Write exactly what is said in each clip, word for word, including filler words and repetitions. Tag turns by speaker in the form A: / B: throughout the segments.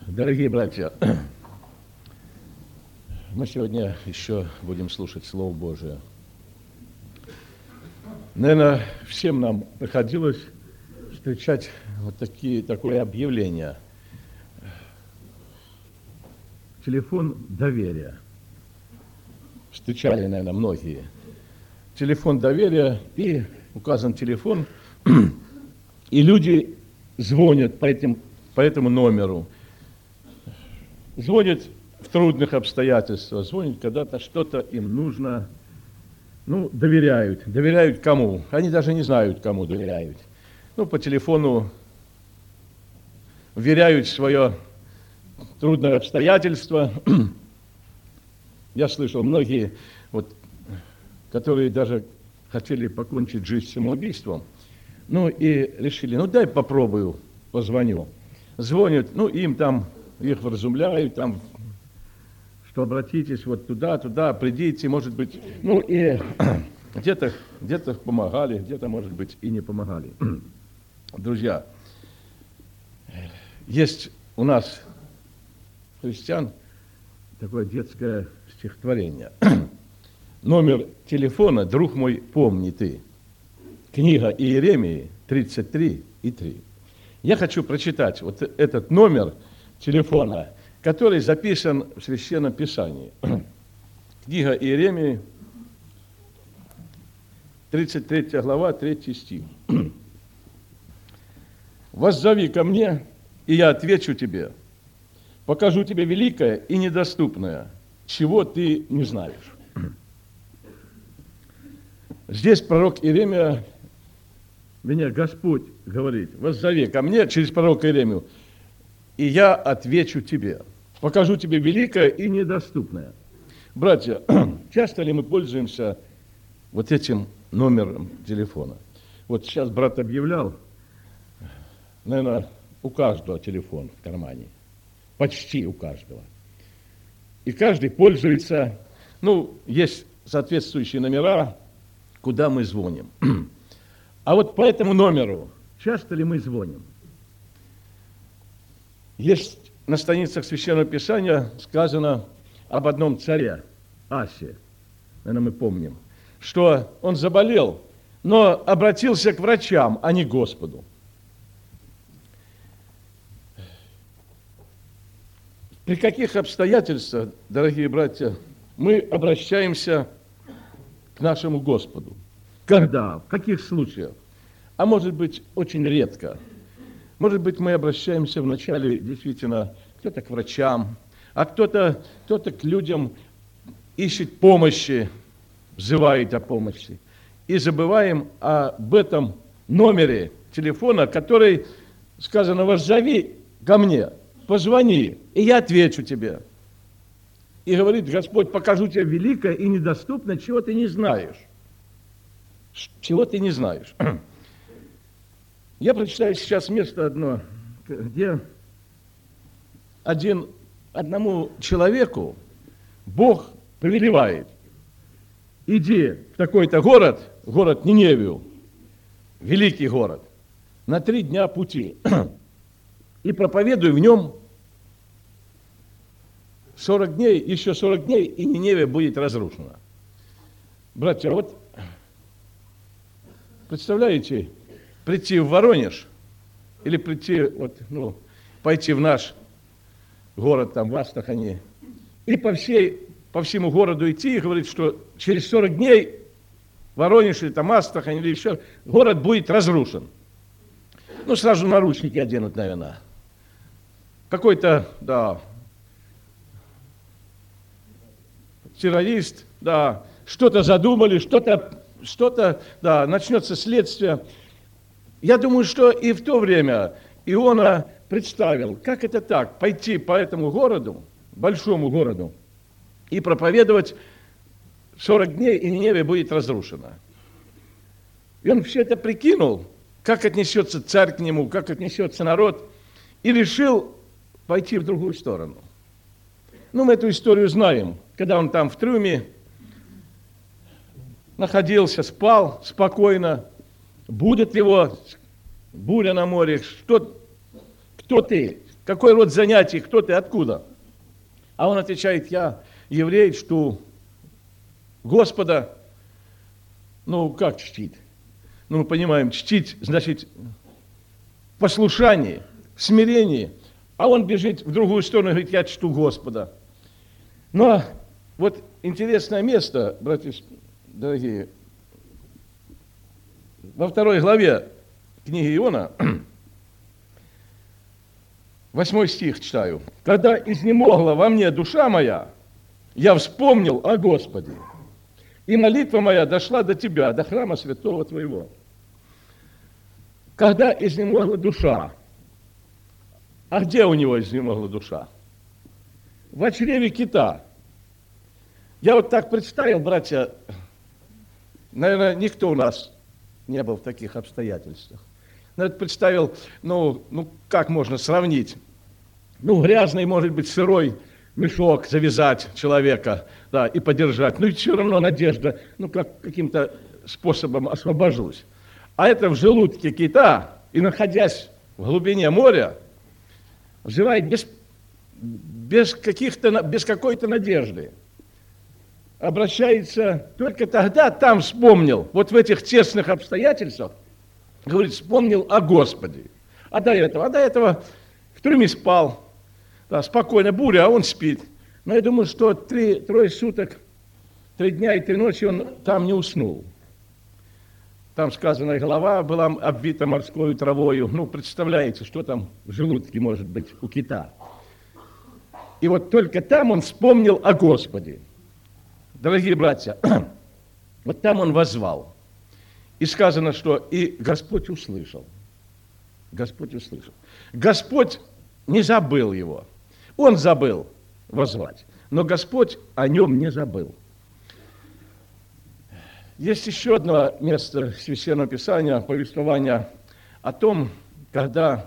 A: Дорогие братья, мы сегодня еще будем слушать Слово Божие. Наверное, всем нам приходилось встречать вот такие, такое объявление. Телефон доверия. Встречали, наверное, многие. Телефон доверия, и указан телефон, и люди звонят по, этим, по этому номеру. Звонят в трудных обстоятельствах, звонят когда-то что-то им нужно. Ну, доверяют. Доверяют кому? Они даже не знают, кому доверяют. Ну, по телефону вверяют свое трудное обстоятельство. Я слышал, многие, вот, которые даже хотели покончить жизнь самоубийством, ну, и решили, ну, дай попробую, позвоню. Звонят, ну, им там, их вразумляют, там, что обратитесь вот туда, туда, придите, может быть, ну, и где-то, где-то помогали, где-то, может быть, и не помогали. Друзья, есть у нас, христиан, такое детское стихотворение. Номер телефона, друг мой, помни ты. Книга Иеремии тридцать три и три. Я хочу прочитать вот этот номер телефона, который записан в Священном Писании. Книга Иеремии, тридцать третья глава, третий стих. «Воззови ко мне, и я отвечу тебе, покажу тебе великое и недоступное, чего ты не знаешь». Здесь пророк Иеремия, меня Господь говорит, воззови ко мне через пророка Иеремию, и я отвечу тебе, покажу тебе великое и недоступное. Братья, часто ли мы пользуемся вот этим номером телефона? Вот сейчас брат объявлял, наверное, у каждого телефон в кармане, почти у каждого. И каждый пользуется, ну, есть соответствующие номера, куда мы звоним. А вот по этому номеру часто ли мы звоним? Есть на страницах Священного Писания сказано об одном царе, Асе, наверное, мы помним, что он заболел, но обратился к врачам, а не к Господу. При каких обстоятельствах, дорогие братья, мы обращаемся к нашему Господу? Когда? В каких случаях? А может быть, очень редко. Может быть, мы обращаемся вначале действительно кто-то к врачам, а кто-то, кто-то к людям ищет помощи, взывает о помощи. И забываем об этом номере телефона, который сказано, воззови ко мне, позвони, и я отвечу тебе. И говорит Господь, покажу тебе великое и недоступное, чего ты не знаешь. Чего ты не знаешь. Я прочитаю сейчас место одно, где один, одному человеку Бог повелевает, иди в такой-то город, город Ниневию, великий город, на три дня пути, и проповедуй в нем сорок дней, еще сорок дней, и Ниневия будет разрушена. Братья, вот представляете, прийти в Воронеж или прийти, вот, ну, пойти в наш город, там, в Астрахани, и по, всей, по всему городу идти и говорить, что через сорок дней Воронеж или там Астрахань или еще, город будет разрушен. Ну, сразу наручники оденут, наверное. Какой-то, да, террорист, да, что-то задумали, что-то, что-то, да, начнется следствие. Я думаю, что и в то время Иона представил, как это так, пойти по этому городу, большому городу, и проповедовать сорок дней, и Ниневия будет разрушена. И он все это прикинул, как отнесется царь к нему, как отнесется народ, и решил пойти в другую сторону. Ну, мы эту историю знаем, когда он там в трюме находился, спал спокойно, будет его буря на море, что, кто ты, какой род занятий, кто ты, откуда? А он отвечает, я еврей, чту Господа. Ну, как чтить? Ну, мы понимаем, чтить, значит, послушание, смирение. А он бежит в другую сторону и говорит, я чту Господа. Но вот интересное место, братья дорогие, во второй главе книги Иона, восьмой стих читаю. «Когда изнемогла во мне душа моя, я вспомнил о Господе, и молитва моя дошла до Тебя, до храма святого Твоего». Когда изнемогла душа, а где у него изнемогла душа? В чреве кита. Я вот так представил, братья, наверное, никто у нас не был в таких обстоятельствах. Но это представил, ну, ну, как можно сравнить? Ну, грязный, может быть, сырой мешок завязать человека, да, и подержать. Ну, и все равно надежда, ну, как каким-то способом освобожусь. А это в желудке кита, и находясь в глубине моря, взывает без, без, каких-то, без какой-то надежды. Обращается только тогда, там вспомнил, вот в этих тесных обстоятельствах, говорит, вспомнил о Господе. А до этого, а до этого в трюме спал, да, спокойно, буря, а он спит. Но я думаю, что три, трое суток, три дня и три ночи он там не уснул. Там сказано, голова была обвита морской травою. Ну, представляете, что там в желудке может быть у кита. И вот только там он вспомнил о Господе. Дорогие братья, вот там он воззвал. И сказано, что и Господь услышал. Господь услышал. Господь не забыл его. Он забыл воззвать, но Господь о нем не забыл. Есть еще одно место Священного Писания, повествования о том, когда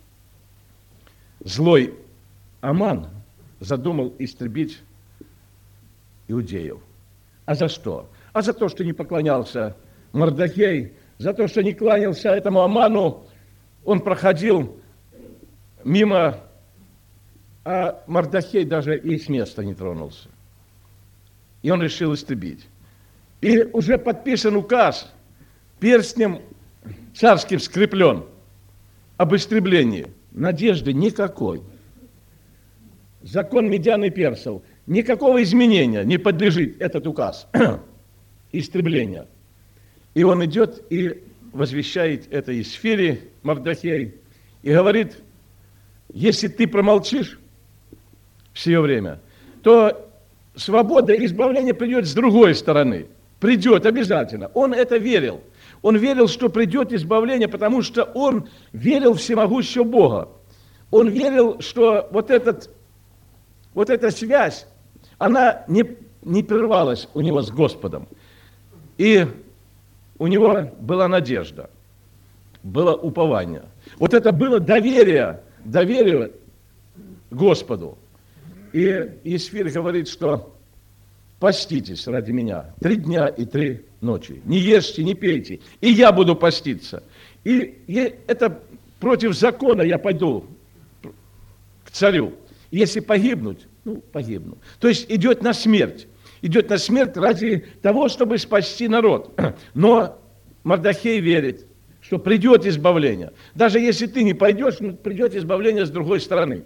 A: злой Аман задумал истребить иудеев. А за что? А за то, что не поклонялся Мордехей, за то, что не кланялся этому Аману, он проходил мимо, а Мордехей даже и с места не тронулся. И он решил истребить. И уже подписан указ, перстнем царским скреплен об истреблении. Надежды никакой. Закон медян и персов. Никакого изменения не подлежит этот указ. Истребления. И он идет и возвещает это Исфире, Мордехей, и говорит, если ты промолчишь все время, то свобода и избавление придет с другой стороны. Придет обязательно. Он это верил. Он верил, что придет избавление, потому что он верил в всемогущего Бога. Он верил, что вот, этот, вот эта связь, она не, не прервалась у него с Господом. И у него была надежда, было упование. Вот это было доверие, доверие Господу. И Исфир говорит, что поститесь ради меня три дня и три ночи. Не ешьте, не пейте. И я буду поститься. И, и это против закона я пойду к царю. Если погибнуть, ну, погибну. То есть идет на смерть. Идет на смерть ради того, чтобы спасти народ. Но Мордехей верит, что придет избавление. Даже если ты не пойдешь, придет избавление с другой стороны.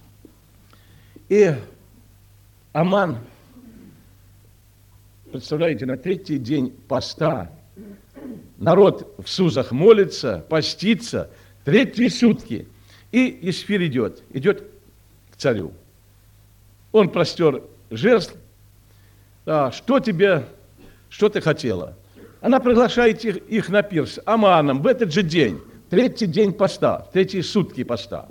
A: И Аман, представляете, на третий день поста народ в Сузах молится, постится, третьи сутки. И Исфир идет, идет к царю. Он простер жезл. А, что тебе, что ты хотела? Она приглашает их, их на пир с Аманом в этот же день, третий день поста, третьи сутки поста.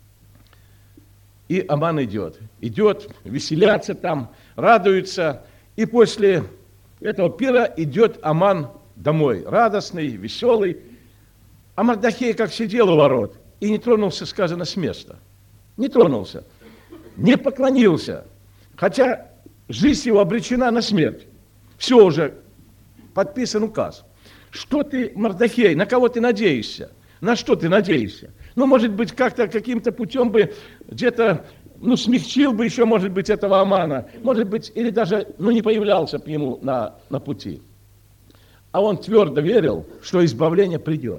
A: И Аман идет, идет, веселятся там, радуются. И после этого пира идет Аман домой, радостный, веселый. А Мордехей как сидел у ворот и не тронулся, сказано, с места. Не тронулся, не поклонился, хотя жизнь его обречена на смерть. Все уже, подписан указ. Что ты, Мордехей, на кого ты надеешься? На что ты надеешься? Ну, может быть, как-то каким-то путем бы где-то, ну, смягчил бы еще, может быть, этого Амана. Может быть, или даже, ну, не появлялся бы ему на, на пути. А он твердо верил, что избавление придет.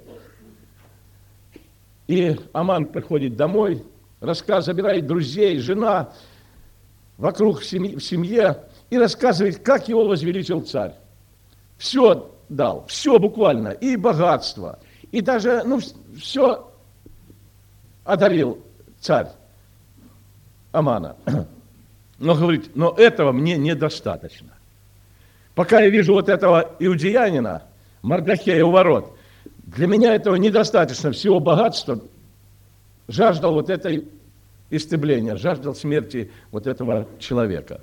A: И Аман приходит домой, рассказ, забирает друзей, жена, вокруг в семье, в семье, и рассказывает, как его возвеличил царь. Все дал, все буквально, и богатство, и даже, ну, все одарил царь Амана. Но говорит, но этого мне недостаточно. Пока я вижу вот этого иудеянина, Мордохея у ворот, для меня этого недостаточно, всего богатства, жаждал вот этой истребления, жаждал смерти вот этого человека.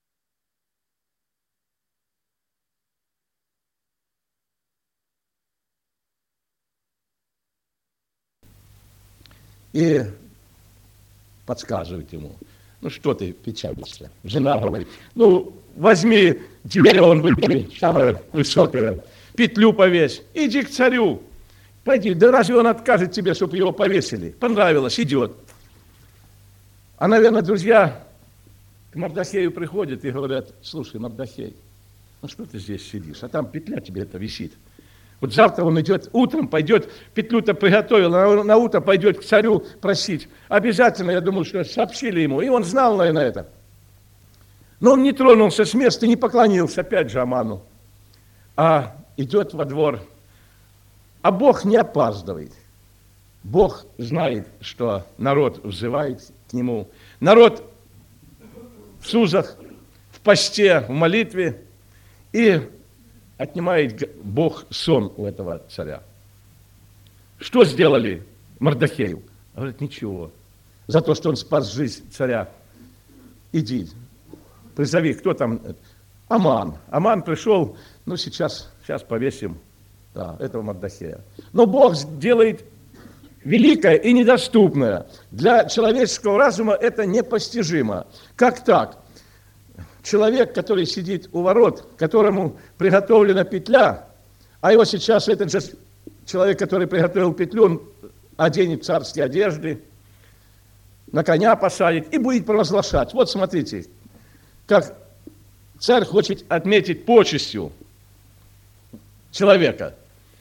A: И подсказывает ему, ну что ты печалишься? Жена говорит, ну возьми дерево, он выбери, самое высокое, петлю повесь, иди к царю, пойди, да разве он откажет тебе, чтобы его повесили? Понравилось, идет. А, наверное, друзья к Мордохею приходят и говорят, слушай, Мордохей, ну что ты здесь сидишь, а там петля тебе это висит. Вот завтра он идет, утром пойдет, петлю-то приготовил, на, на утро пойдет к царю просить. Обязательно, я думаю, что сообщили ему, и он знал, наверное, это. Но он не тронулся с места, не поклонился, опять же, Аману, а идет во двор. А Бог не опаздывает. Бог знает, что народ взывает к нему. Народ в сузах, в посте, в молитве, и отнимает Бог сон у этого царя. Что сделали Мордохею? Говорит, ничего. За то, что он спас жизнь царя. Иди, призови, кто там? Аман. Аман пришел, ну сейчас, сейчас повесим, да, этого Мордохея. Но Бог делает великое и недоступное. Для человеческого разума это непостижимо. Как так? Человек, который сидит у ворот, которому приготовлена петля, а его сейчас этот же человек, который приготовил петлю, он оденет царские одежды, на коня посадит и будет провозглашать. Вот смотрите, как царь хочет отметить почестью человека.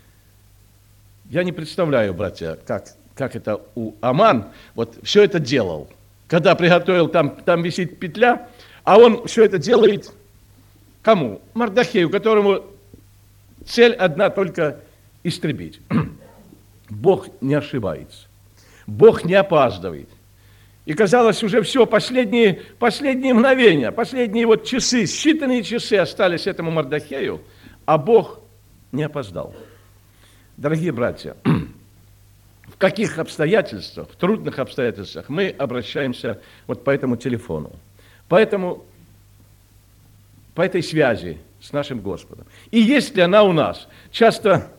A: Я не представляю, братья, как, как это у Аман вот все это делал. Когда приготовил, там, там висит петля, а он все это делает кому? Мордохею, которому цель одна только истребить. Бог не ошибается. Бог не опаздывает. И казалось, уже все, последние, последние мгновения, последние вот часы, считанные часы остались этому Мордохею, а Бог не опоздал. Дорогие братья, в каких обстоятельствах, в трудных обстоятельствах мы обращаемся вот по этому телефону, поэтому, по этой связи с нашим Господом. И есть ли она у нас? Часто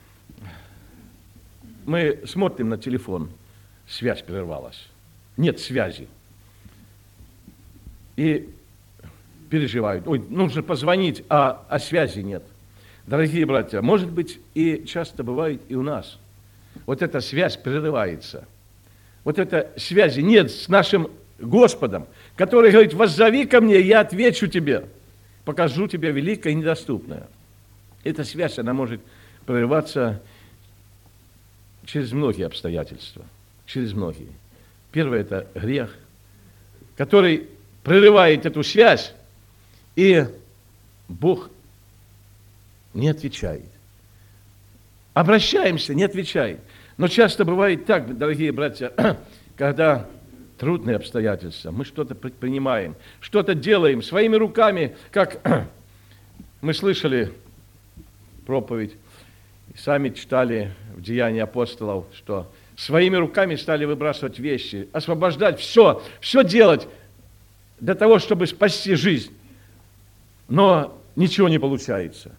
A: мы смотрим на телефон, связь прервалась, нет связи. И переживают, ой, нужно позвонить, а, а связи нет. Дорогие братья, может быть, и часто бывает и у нас. Вот эта связь прерывается. Вот этой связи нет с нашим Господом, который говорит, воззови ко мне, я отвечу тебе, покажу тебе великое и недоступное. Эта связь, она может прерываться через многие обстоятельства, через многие. Первое – это грех, который прерывает эту связь, и Бог не отвечает. Обращаемся, не отвечает. Но часто бывает так, дорогие братья, когда трудные обстоятельства, мы что-то предпринимаем, что-то делаем своими руками, как мы слышали проповедь, сами читали в Деянии апостолов, что своими руками стали выбрасывать вещи, освобождать все, все делать для того, чтобы спасти жизнь. Но ничего не получается.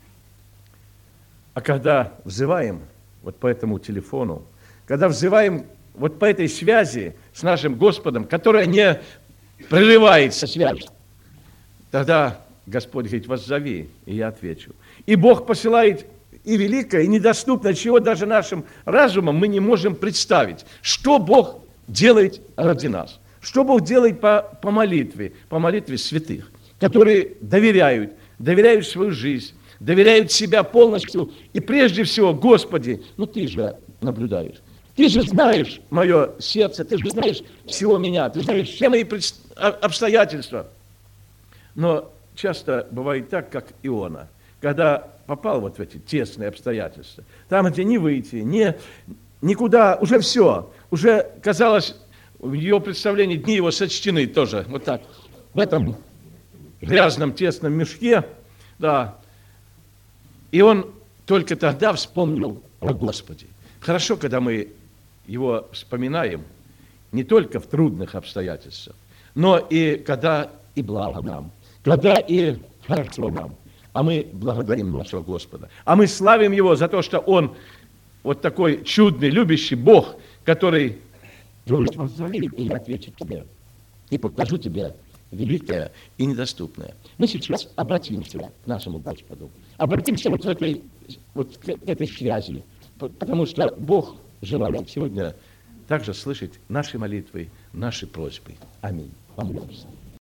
A: А когда взываем вот по этому телефону, когда взываем вот по этой связи с нашим Господом, которая не прерывается связь, тогда Господь говорит, воззови, и я отвечу. И Бог посылает и великое, и недоступное, чего даже нашим разумом мы не можем представить. Что Бог делает ради нас? Что Бог делает по, по молитве, по молитве святых, которые доверяют, доверяют свою жизнь, доверяют себя полностью. И прежде всего, Господи, ну Ты же наблюдаешь. Ты же знаешь мое сердце, Ты же знаешь всего меня, Ты знаешь все мои обстоятельства. Но часто бывает так, как Иона, когда попал вот в эти тесные обстоятельства, там, где не выйти, не, никуда, уже все, уже казалось, в его представлении дни его сочтены тоже, вот так, в этом грязном тесном мешке, да, и он только тогда вспомнил о Господе. Хорошо, когда мы его вспоминаем не только в трудных обстоятельствах, но и когда и благо нам, когда и хорошо нам. А мы благодарим нашего Господа. А мы славим Его за то, что Он вот такой чудный, любящий Бог, который говорит: и я отвечу тебе, и покажу тебе великое и недоступное. Мы сейчас обратимся к нашему Господу. Обратимся вот, в этой, вот к этой связи, потому что Бог желает сегодня также слышать наши молитвы, наши просьбы. Аминь. Помолимся.